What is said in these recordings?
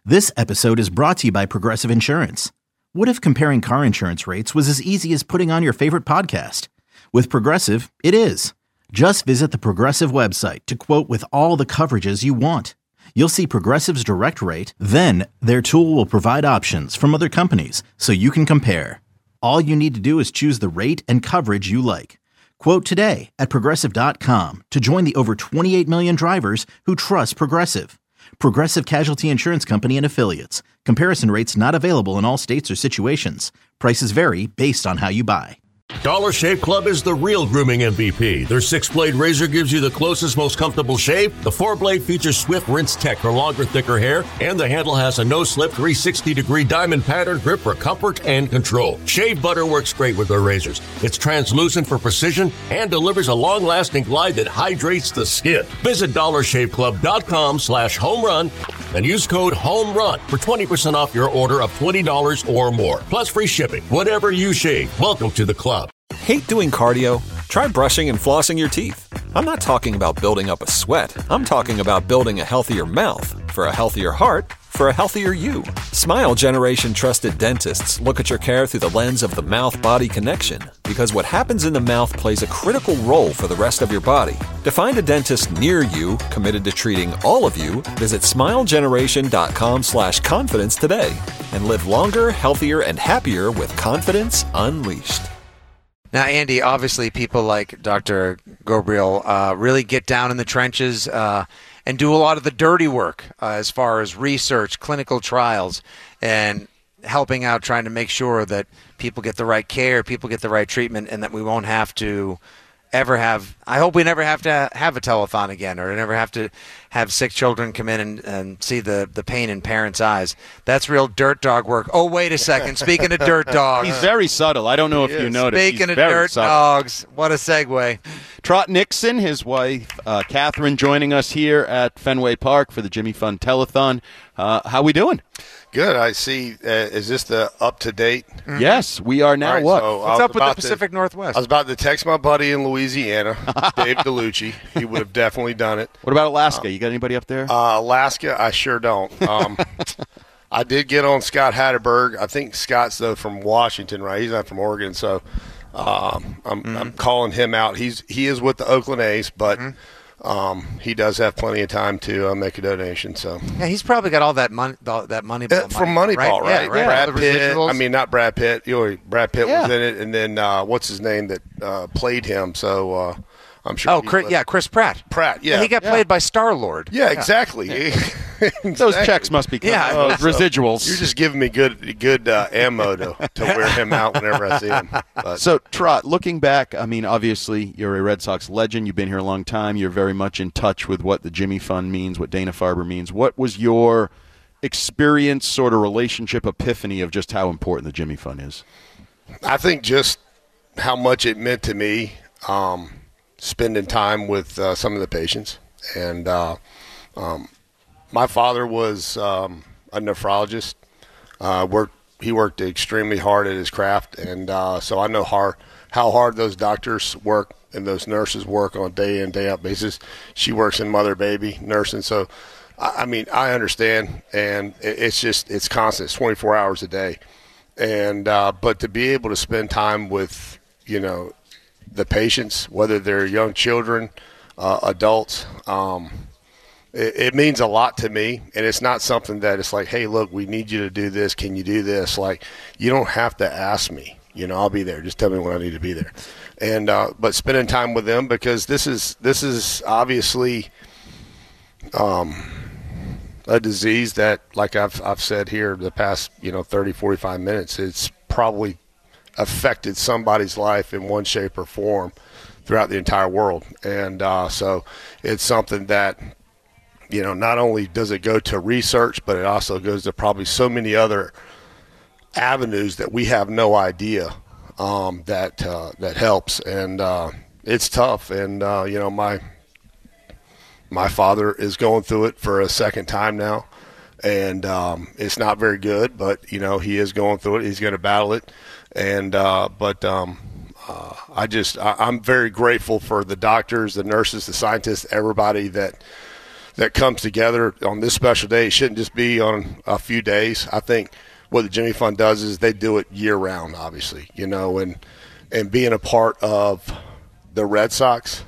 This episode is brought to you by Progressive Insurance. What if comparing car insurance rates was as easy as putting on your favorite podcast? With Progressive, it is. Just visit the Progressive website to quote with all the coverages you want. You'll see Progressive's direct rate, then their tool will provide options from other companies so you can compare. All you need to do is choose the rate and coverage you like. Quote today at Progressive.com to join the over 28 million drivers who trust Progressive. Progressive Casualty Insurance Company and Affiliates. Comparison rates not available in all states or situations. Prices vary based on how you buy. Dollar Shave Club is the real grooming MVP. Their 6-blade razor gives you the closest, most comfortable shave. The 4-blade features swift rinse tech for longer, thicker hair. And the handle has a no-slip 360-degree diamond pattern grip for comfort and control. Shave butter works great with their razors. It's translucent for precision and delivers a long-lasting glide that hydrates the skin. Visit DollarShaveClub.com/homerun and use code HOMERUN for 20% off your order of $20 or more. Plus free shipping. Whatever you shave, welcome to the club. Hate doing cardio? Try brushing and flossing your teeth. I'm not talking about building up a sweat. I'm talking about building a healthier mouth. For a healthier heart, for a healthier you. Smile Generation trusted dentists look at your care through the lens of the mouth-body connection, because what happens in the mouth plays a critical role for the rest of your body. To find a dentist near you committed to treating all of you, visit smilegeneration.com/confidence today and live longer, healthier, and happier with confidence unleashed. Now, Andy, obviously people like Dr. Gabriel really get down in the trenches and do a lot of the dirty work as far as research, clinical trials, and helping out trying to make sure that people get the right care, people get the right treatment, and that we won't have to ever have – I hope we never have to have a telethon again, or never have to have sick children come in and see the pain in parents' eyes. That's real dirt dog work. Oh, wait a second. Speaking of dirt dogs. He's very subtle. I don't know if you noticed. Speaking of dirt dogs, what a segue. Trot Nixon, his wife, Catherine, joining us here at Fenway Park for the Jimmy Fund Telethon. How we doing? Good. I see. Is this the up-to-date? Mm-hmm. Yes, we are now. Right, what? So what's up with the Pacific Northwest? I was about to text my buddy in Louisiana, Dave DeLucci. He would have definitely done it. What about Alaska? You got anybody up there? Alaska, I sure don't. I did get on Scott Hatterberg. I think Scott's, though, from Washington, right? He's not from Oregon, so I'm calling him out. He is with the Oakland A's, but he does have plenty of time to make a donation. So yeah, he's probably got all that money, from Moneyball, right? Yeah, Brad Pitt. I mean, not Brad Pitt. Brad Pitt was in it, and then what's his name that played him? So I'm sure. Chris Pratt. He got played by Star-Lord. Yeah, exactly. Exactly. Those checks must be coming. Residuals. You're just giving me good ammo to wear him out whenever I see him. But. So, Trot, looking back, I mean, obviously you're a Red Sox legend. You've been here a long time. You're very much in touch with what the Jimmy Fund means, what Dana-Farber means. What was your experience, sort of relationship epiphany of just how important the Jimmy Fund is? I think just how much it meant to me spending time with some of the patients. And my father was a nephrologist. He worked extremely hard at his craft, and so I know how hard those doctors work and those nurses work on a day-in, day-out basis. She works in mother-baby nursing, so I mean, I understand, and it's constant. It's 24 hours a day, and but to be able to spend time with the patients, whether they're young children, adults. It means a lot to me, and it's not something that it's like, hey, look, we need you to do this. Can you do this? Like, you don't have to ask me. I'll be there. Just tell me when I need to be there. And but spending time with them, because this is obviously a disease that, like I've said here the past 30, 45 minutes, it's probably affected somebody's life in one shape or form throughout the entire world. And so it's something that not only does it go to research, but it also goes to probably so many other avenues that we have no idea that helps. And it's tough. And, my father is going through it for a second time now. And it's not very good, but, he is going through it. He's going to battle it. And I'm very grateful for the doctors, the nurses, the scientists, everybody that that comes together on this special day. It shouldn't just be on a few days. I think what the Jimmy Fund does is they do it year round, obviously, and being a part of the Red Sox,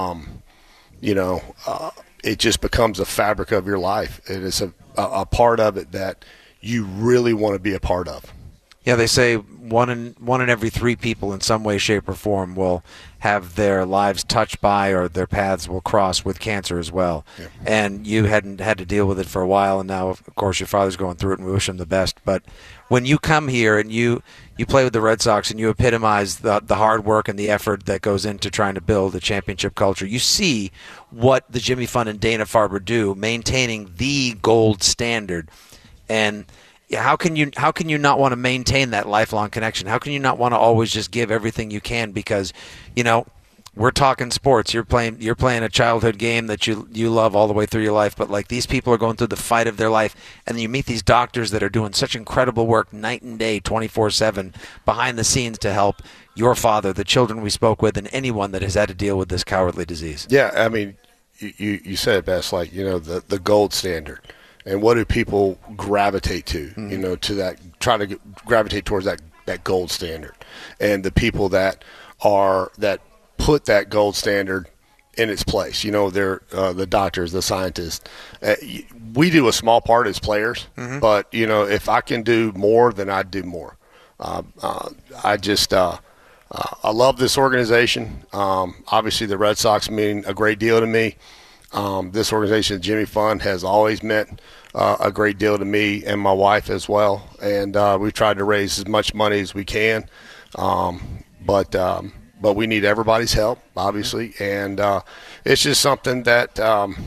it just becomes a fabric of your life. It is a part of it that you really want to be a part of. Yeah, they say one in every 3 people in some way, shape, or form will have their lives touched by or their paths will cross with cancer as well. Yeah. And you hadn't had to deal with it for a while, and now, of course, your father's going through it, and we wish him the best. But when you come here and you play with the Red Sox and you epitomize the hard work and the effort that goes into trying to build a championship culture, you see what the Jimmy Fund and Dana-Farber do, maintaining the gold standard. And how can you not want to maintain that lifelong connection? How can you not want to always just give everything you can? Because, we're talking sports. You're playing a childhood game that you love all the way through your life. But like these people are going through the fight of their life, and you meet these doctors that are doing such incredible work night and day, 24/7 behind the scenes to help your father, the children we spoke with, and anyone that has had to deal with this cowardly disease. Yeah, I mean, you said it best. Like the gold standard. And what do people gravitate to, to that, try to gravitate towards that gold standard. And the people that put that gold standard in its place, they're the doctors, the scientists. We do a small part as players, but, if I can do more, then I'd do more. I love this organization. Obviously, the Red Sox mean a great deal to me. This organization, Jimmy Fund, has always meant a great deal to me and my wife as well. And we've tried to raise as much money as we can. But we need everybody's help, obviously. And it's just something that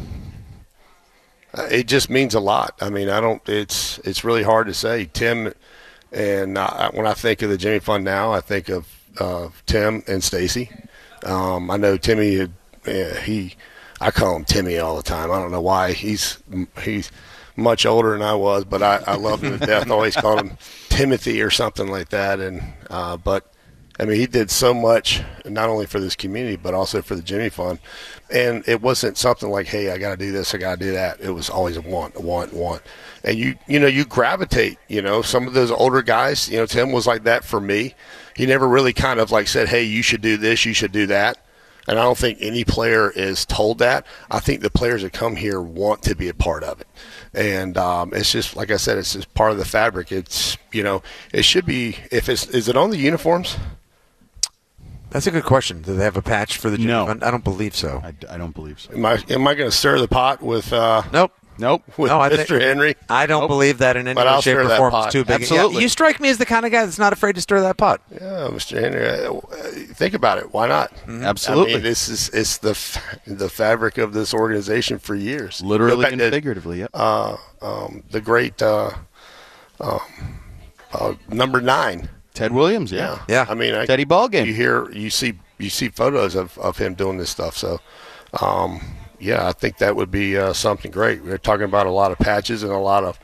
it just means a lot. I mean, it's really hard to say. Tim, and when I think of the Jimmy Fund now, I think of Tim and Stacy. I know Timmy, I call him Timmy all the time. I don't know why. He's much older than I was, but I love him to death. I always called him Timothy or something like that. And but I mean, he did so much, not only for this community, but also for the Jimmy Fund. And it wasn't something like, hey, I got to do this, I got to do that. It was always a want. And you gravitate. Some of those older guys. Tim was like that for me. He never really kind of like said, hey, you should do this, you should do that. And I don't think any player is told that. I think the players that come here want to be a part of it. And it's just, like I said, it's just part of the fabric. It's, it should be, is it on the uniforms? That's a good question. Do they have a patch for the Jimmy Fund? I don't believe so. I don't believe so. Am I going to stir the pot with Nope. With Mr. Henry? I don't believe that in any way, shape, or form. It's too big. Absolutely. Yeah, you strike me as the kind of guy that's not afraid to stir that pot. Yeah, Mr. Henry. Think about it. Why not? Mm-hmm. Absolutely. I mean, it's the fabric of this organization for years. Literally and figuratively, yep. The great number 9. Ted Williams, yeah. I mean, Teddy Ballgame. You see photos of him doing this stuff. So, I think that would be something great. We're talking about a lot of patches and a lot of,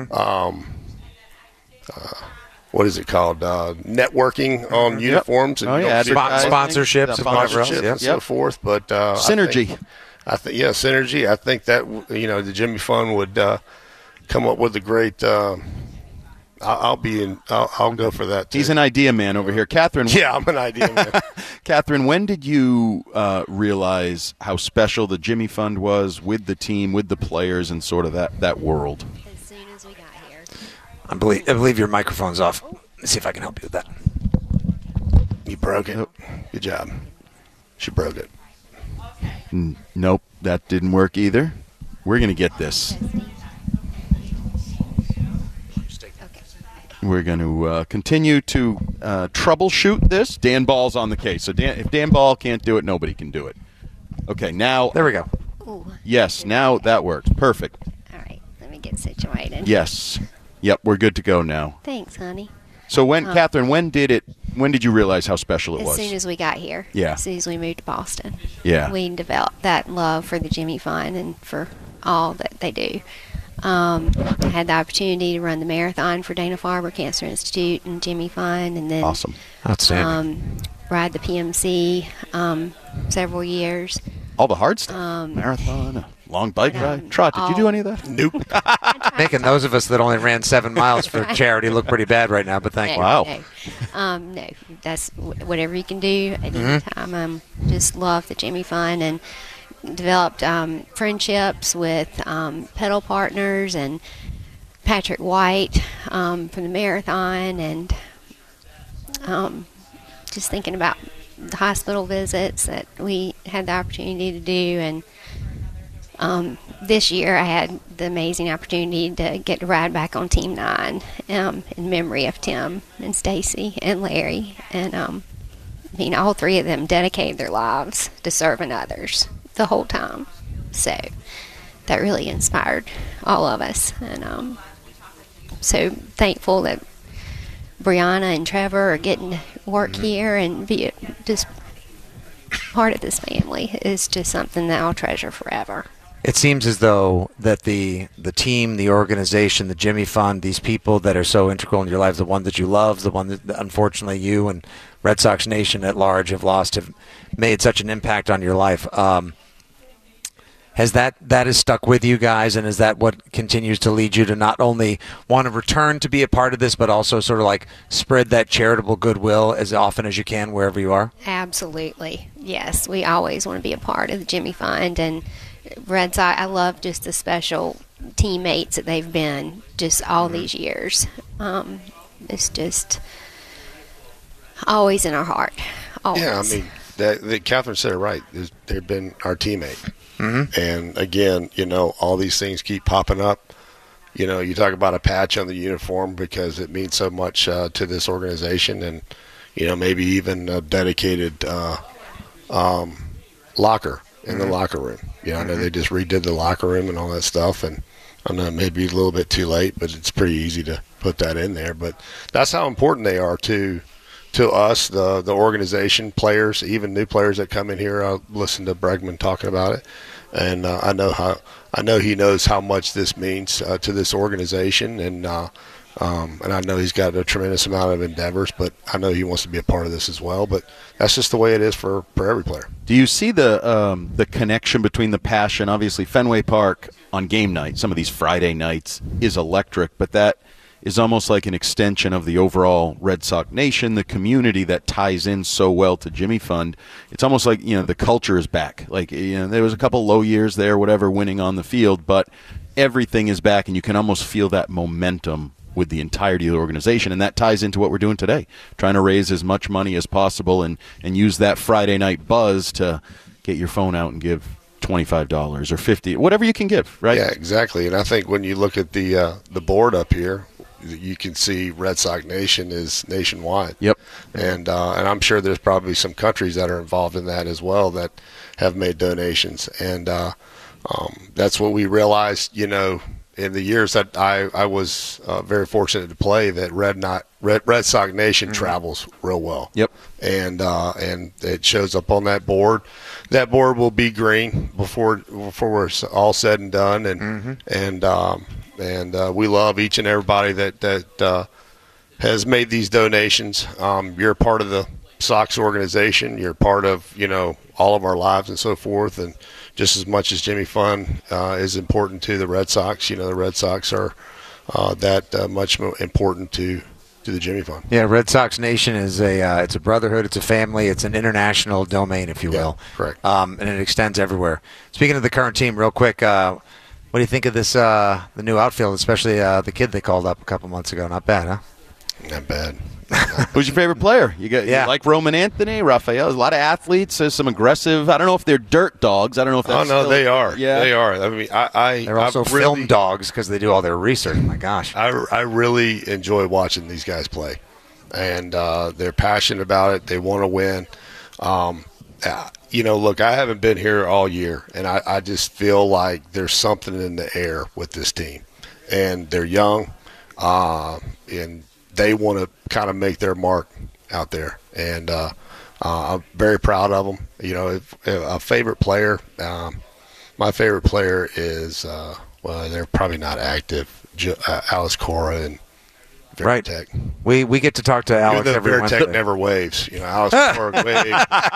what is it called? Networking on uniforms and sponsorships, and so forth. But synergy. I think synergy. I think that the Jimmy Fund would come up with a great. I'll go for that too. He's an idea man over here. Catherine. Yeah, I'm an idea man. Catherine, when did you realize how special the Jimmy Fund was with the team, with the players, and sort of that world? As soon as we got here. I believe your microphone's off. Let's see if I can help you with that. You broke it. Good job. She broke it. Nope, that didn't work either. We're going to get this. We're going to continue to troubleshoot this. Dan Ball's on the case. So if Dan Ball can't do it, nobody can do it. Okay, now. There we go. Ooh. Yes, now that works. Perfect. All right, let me get situated. Yes. Yep, we're good to go now. Thanks, honey. So Catherine, when did you realize how special it was? As soon as we got here. Yeah. As soon as we moved to Boston. Yeah. We developed that love for the Jimmy Fund and for all that they do. I had the opportunity to run the marathon for Dana-Farber Cancer Institute and Jimmy Fund, and then awesome, outstanding. Ride the PMC several years. All the hard stuff, marathon. long bike ride. Trot, did you do any of that? Nope. Making those of us that only ran 7 miles for charity look pretty bad right now, but thank you. Wow. No, that's whatever you can do at any time. Just love the Jimmy Fund and developed friendships with pedal partners and Patrick White from the marathon, and just thinking about the hospital visits that we had the opportunity to do. And this year I had the amazing opportunity to get to ride back on Team 9 in memory of Tim and Stacy and Larry. And all three of them dedicated their lives to serving others the whole time. So that really inspired all of us. And so thankful that Brianna and Trevor are getting to work here and be just part of this family. Is just something that I'll treasure forever. It seems as though that the team, the organization, the Jimmy Fund, these people that are so integral in your lives, the one that you love, the one that unfortunately you and Red Sox Nation at large have made such an impact on your life. Has that has stuck with you guys, and is that what continues to lead you to not only want to return to be a part of this, but also sort of like spread that charitable goodwill as often as you can wherever you are? Absolutely. Yes, we always want to be a part of the Jimmy Fund. And Red Sox, I love just the special teammates that they've been just all these years. It's just always in our heart. Always. Yeah, I mean, Catherine said it right. They've been our teammate. Mm-hmm. And again, all these things keep popping up. You talk about a patch on the uniform because it means so much to this organization, and maybe even a dedicated locker in the locker room. I know they just redid the locker room and all that stuff, and I know maybe a little bit too late, but it's pretty easy to put that in there. But that's how important they are to us, the organization, players, even new players that come in here. I listened to Bregman talking about it, and I know he knows how much this means to this organization, and I know he's got a tremendous amount of endeavors, but I know he wants to be a part of this as well. But that's just the way it is for every player. Do you see the connection between the passion? Obviously, Fenway Park on game night, some of these Friday nights, is electric, but that is almost like an extension of the overall Red Sox Nation, the community that ties in so well to Jimmy Fund. It's almost like, the culture is back. Like, there was a couple low years there, whatever, winning on the field, but everything is back, and you can almost feel that momentum with the entirety of the organization, and that ties into what we're doing today, trying to raise as much money as possible and use that Friday night buzz to get your phone out and give $25 or $50, whatever you can give, right? Yeah, exactly. And I think when you look at the board up here, you can see Red Sox Nation is nationwide. Yep. And I'm sure there's probably some countries that are involved in that as well that have made donations. And that's what we realized, in the years that I was very fortunate to play, that Red Sox Nation travels real well. Yep. And it shows up on that board. That board will be green before we're all said and done. And we love each and everybody that has made these donations. You're a part of the Sox organization. You're part of all of our lives and so forth. And just as much as Jimmy Fund is important to the Red Sox, the Red Sox are that much more important to the Jimmy Fund. Yeah, Red Sox Nation is it's a brotherhood, it's a family, it's an international domain, if you will. Correct. And it extends everywhere. Speaking of the current team, real quick, what do you think of this the new outfield, especially the kid they called up a couple months ago? Not bad, huh? Not bad. Who's your favorite player? You like Roman Anthony, Rafael. There's a lot of athletes. There's some aggressive. I don't know if they're dirt dogs. I don't know if that's. Oh no, they are. Yeah, they are. I mean, they're also film dogs because they do all their research. Oh my gosh, I really enjoy watching these guys play, and they're passionate about it. They want to win. Look, I haven't been here all year, and I just feel like there's something in the air with this team, and they're young, and they want to kind of make their mark out there, and I'm very proud of them. A favorite player, my favorite player is, they're probably not active, Alice Cora and Veritek. Right. We get to talk to Alex every Wednesday. Veritek never waves. Alice Cora waves.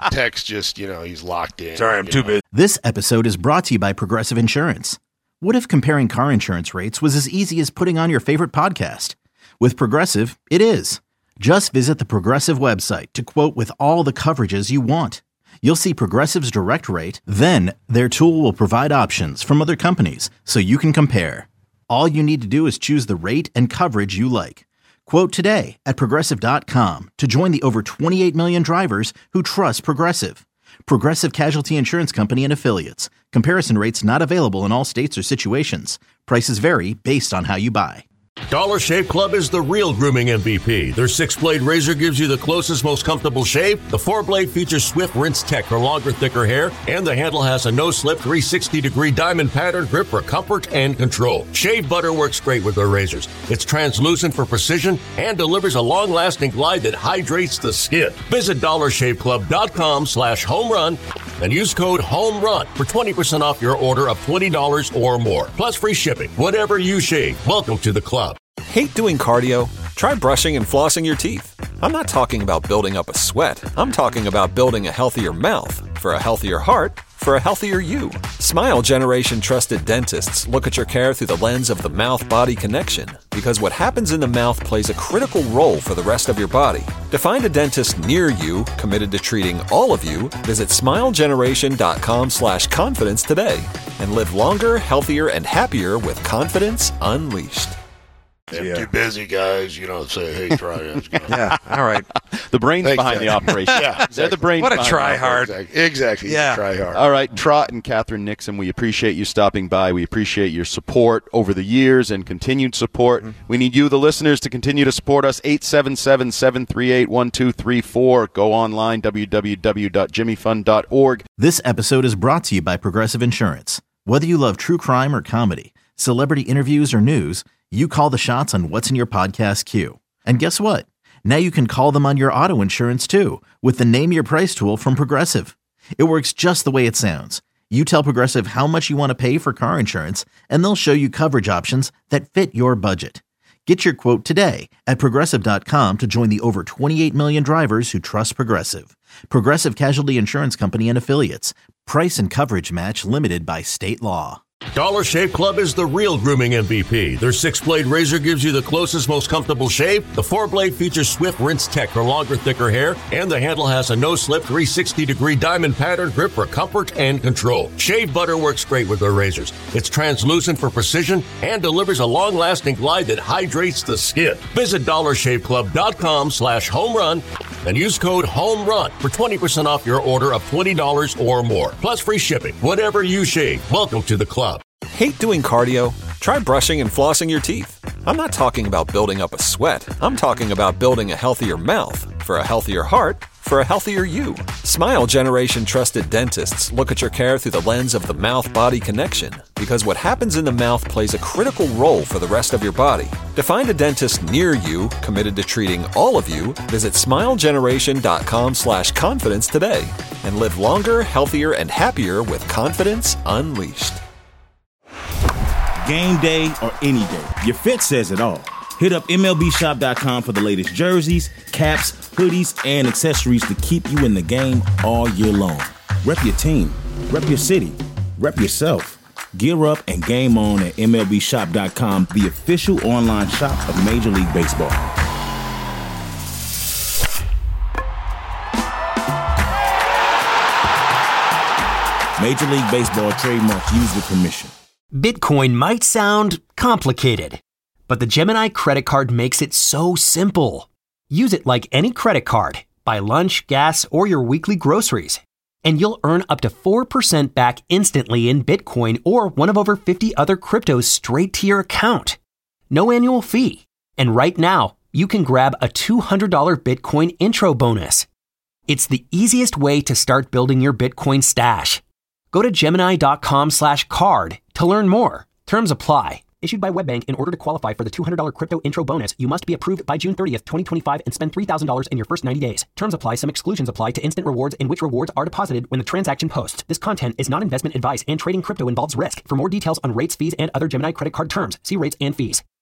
Tech's just, he's locked in. Sorry, I'm too busy. This episode is brought to you by Progressive Insurance. What if comparing car insurance rates was as easy as putting on your favorite podcast? With Progressive, it is. Just visit the Progressive website to quote with all the coverages you want. You'll see Progressive's direct rate, then their tool will provide options from other companies so you can compare. All you need to do is choose the rate and coverage you like. Quote today at Progressive.com to join the over 28 million drivers who trust Progressive. Progressive Casualty Insurance Company and Affiliates. Comparison rates not available in all states or situations. Prices vary based on how you buy. Dollar Shave Club is the real grooming MVP. Their 6-blade razor gives you the closest, most comfortable shave. The 4-blade features Swift Rinse Tech for longer, thicker hair, and the handle has a no-slip 360-degree diamond pattern grip for comfort and control. Shave butter works great with their razors. It's translucent for precision and delivers a long-lasting glide that hydrates the skin. Visit DollarShaveClub.com/homerun and use code HOMERUN for 20% off your order of $20 or more. Plus free shipping. Whatever you shave, welcome to the club. Hate doing cardio? Try brushing and flossing your teeth. I'm not talking about building up a sweat. I'm talking about building a healthier mouth. For a healthier heart, for a healthier you. Smile Generation trusted dentists look at your care through the lens of the mouth-body connection, because what happens in the mouth plays a critical role for the rest of your body. To find a dentist near you committed to treating all of you, visit smilegeneration.com/confidence today and live longer, healthier, and happier with confidence unleashed. I'm too busy, guys. Say, hey, try it. Yeah, all right. The brains Thanks, behind the operation. Yeah, exactly. They're the brains. What a behind try the hard. Exactly. Yeah. Try hard. All right, Trot and Catherine Nixon, we appreciate you stopping by. We appreciate your support over the years and continued support. We need you, the listeners, to continue to support us. 877-738-1234. Go online, www.jimmyfund.org. This episode is brought to you by Progressive Insurance. Whether you love true crime or comedy, celebrity interviews or news, you call the shots on what's in your podcast queue. And guess what? Now you can call them on your auto insurance too with the Name Your Price tool from Progressive. It works just the way it sounds. You tell Progressive how much you want to pay for car insurance, and they'll show you coverage options that fit your budget. Get your quote today at Progressive.com to join the over 28 million drivers who trust Progressive. Progressive Casualty Insurance Company and Affiliates. Price and coverage match limited by state law. Dollar Shave Club is the real grooming MVP. Their 6-blade razor gives you the closest, most comfortable shave. The 4-blade features Swift Rinse Tech for longer, thicker hair, and the handle has a no-slip 360-degree diamond pattern grip for comfort and control. Shave butter works great with their razors. It's translucent for precision and delivers a long-lasting glide that hydrates the skin. Visit DollarShaveClub.com/homerun and use code HOMERUN for 20% off your order of $20 or more. Plus free shipping. Whatever you shave, welcome to the club. Hate doing cardio? Try brushing and flossing your teeth. I'm not talking about building up a sweat. I'm talking about building a healthier mouth. For a healthier heart, for a healthier you. Smile Generation trusted dentists look at your care through the lens of the mouth-body connection, because what happens in the mouth plays a critical role for the rest of your body. To find a dentist near you committed to treating all of you, visit smilegeneration.com/confidence today and live longer, healthier, and happier with confidence unleashed. Game day or any day, your fit says it all. Hit up MLBshop.com for the latest jerseys, caps, hoodies, and accessories to keep you in the game all year long. Rep your team, rep your city, rep yourself. Gear up and game on at MLBshop.com, the official online shop of Major League Baseball. Major League Baseball trademarks used with permission. Bitcoin might sound complicated, but the Gemini credit card makes it so simple. Use it like any credit card. Buy lunch, gas, or your weekly groceries, and you'll earn up to 4% back instantly in Bitcoin or one of over 50 other cryptos straight to your account. No annual fee. And right now, you can grab a $200 Bitcoin intro bonus. It's the easiest way to start building your Bitcoin stash. Go to Gemini.com/card to learn more. Terms apply. Issued by WebBank. In order to qualify for the $200 crypto intro bonus, you must be approved by June 30th, 2025 and spend $3,000 in your first 90 days. Terms apply. Some exclusions apply to instant rewards in which rewards are deposited when the transaction posts. This content is not investment advice and trading crypto involves risk. For more details on rates, fees, and other Gemini credit card terms, see rates and fees.